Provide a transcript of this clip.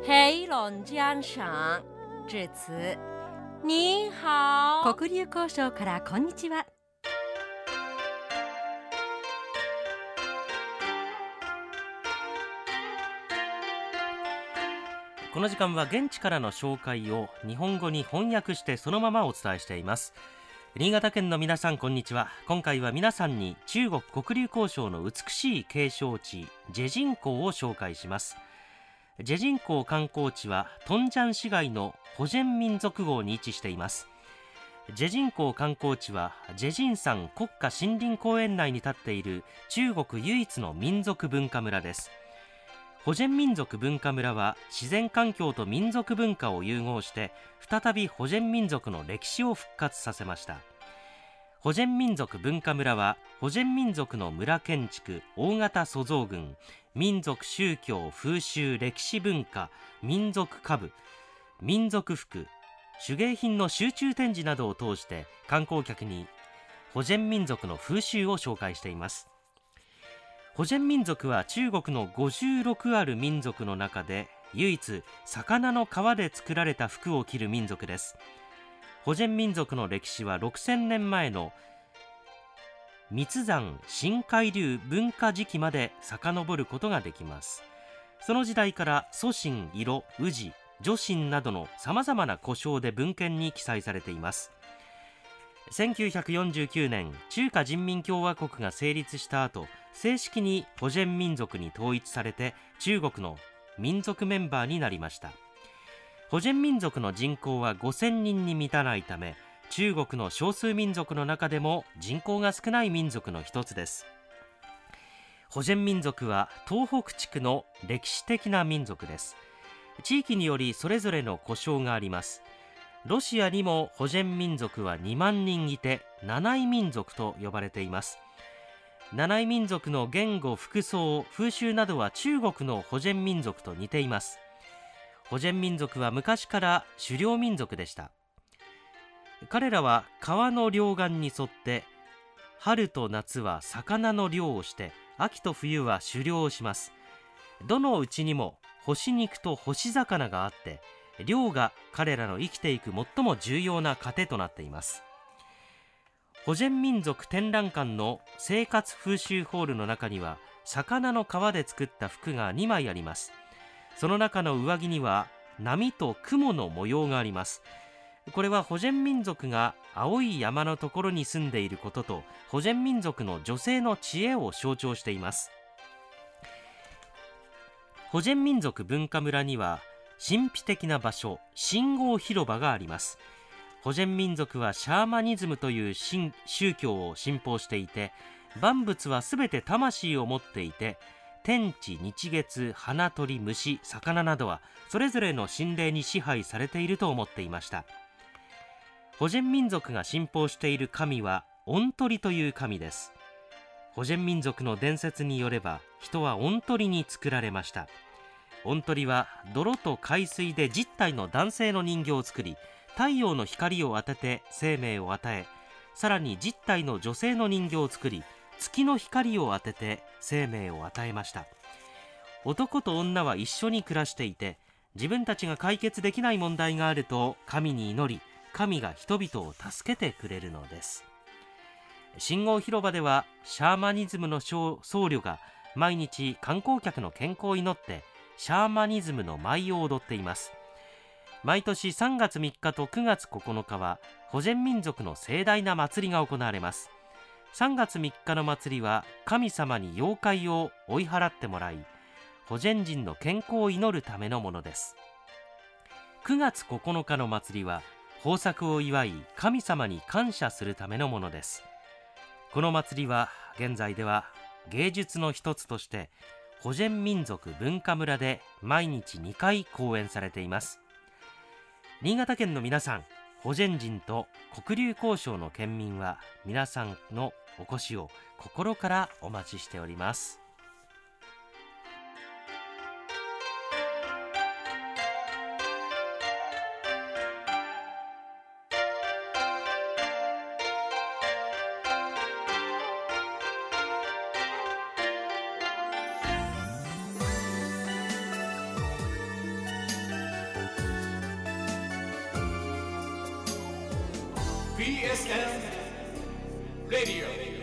黑龙江省致辞。你好。 黒竜江省からこんにちは。 この時間は現地からの紹介を日本語に翻訳してそのままお伝えしています。新潟県の皆さんこんにちは。今回は皆さんに中国黒竜江省の美しい景勝地ジェジン港を紹介します。ジェジン港観光地はトンジャン市街のホジェン民族号に位置しています。ジェジン港観光地はジェジン山国家森林公園内に立っている中国唯一の民族文化村です。ホジェン民族文化村は自然環境と民族文化を融合して再びホジェン民族の歴史を復活させました。ホジェン民族文化村はホジェン民族の村建築、大型塑造群、民族宗教、風習、歴史文化、民族歌舞、民族服、手芸品の集中展示などを通して観光客にホジェン民族の風習を紹介しています。ホジェン民族は中国の56ある民族の中で唯一魚の皮で作られた服を着る民族です。ホジェン民族の歴史は6000年前の密山新海流文化時期まで遡ることができます。その時代から祖神、色、宇治、女神などのさまざまな呼称で文献に記載されています。1949年中華人民共和国が成立した後、正式にホジェン民族に統一されて中国の民族メンバーになりました。ホジェン民族の人口は5000人に満たないため、中国の少数民族の中でも人口が少ない民族の一つです。ホジェン民族は東北地区の歴史的な民族です。地域によりそれぞれの呼称があります。ロシアにもホジェン民族は2万人いて、七位民族と呼ばれています。七位民族の言語、服装、風習などは中国のホジェン民族と似ています。ホジェン民族は昔から狩猟民族でした。彼らは川の両岸に沿って春と夏は魚の漁をして、秋と冬は狩猟をします。どのうちにも干し肉と干し魚があって、漁が彼らの生きていく最も重要な糧となっています。ホジェン民族展覧館の生活風習ホールの中には魚の皮で作った服が2枚あります。その中の上着には波と雲の模様があります。これはホジェン民族が青い山のところに住んでいることと、ホジェン民族の女性の知恵を象徴しています。ホジェン民族文化村には神秘的な場所、信号広場があります。ホジェン民族はシャーマニズムという宗教を信奉していて、万物はすべて魂を持っていて、天地、日月、花、鳥、虫、魚などはそれぞれの神霊に支配されていると思っていました。ホジェン民族が信奉している神はオントリという神です。ホジェン民族の伝説によれば、人はオントリに作られました。オントリは泥と海水で実体の男性の人形を作り、太陽の光を当てて生命を与え、さらに実体の女性の人形を作り、月の光を当てて生命を与えました。男と女は一緒に暮らしていて、自分たちが解決できない問題があると神に祈り、神が人々を助けてくれるのです。信号広場ではシャーマニズムの僧侶が毎日観光客の健康を祈ってシャーマニズムの舞を踊っています。毎年3月3日と9月9日はホジェン民族の盛大な祭りが行われます。3月3日の祭りは神様に妖怪を追い払ってもらい、ホジェン人の健康を祈るためのものです。9月9日の祭りは豊作を祝い神様に感謝するためのものです。この祭りは現在では芸術の一つとしてホジェン民族文化村で毎日2回公演されています。新潟県の皆さん、ホジェン人と黒竜江省の県民は皆さんのお越しを心からお待ちしております。 BSN Radio